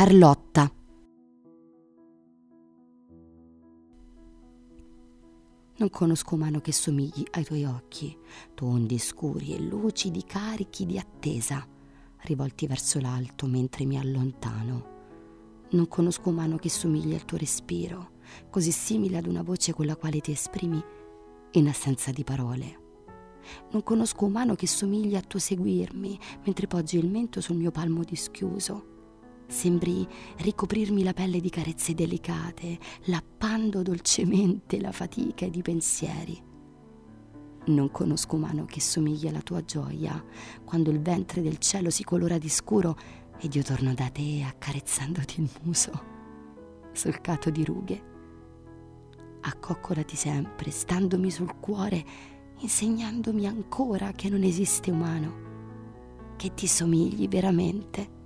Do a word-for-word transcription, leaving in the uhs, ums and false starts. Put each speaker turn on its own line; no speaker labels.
Carlotta. Non conosco umano che somigli ai tuoi occhi, tondi, scuri e lucidi, carichi di attesa, rivolti verso l'alto mentre mi allontano. Non conosco umano che somigli al tuo respiro, così simile ad una voce con la quale ti esprimi in assenza di parole. Non conosco umano che somigli a tuo seguirmi mentre poggi il mento sul mio palmo dischiuso. Sembri ricoprirmi la pelle di carezze delicate, lappando dolcemente la fatica ed i pensieri. Non conosco umano che somigli alla tua gioia, quando il ventre del cielo si colora di scuro ed io torno da te accarezzandoti il muso, solcato di rughe. Accoccolati sempre, standomi sul cuore, insegnandomi ancora che non esiste umano che ti somigli veramente.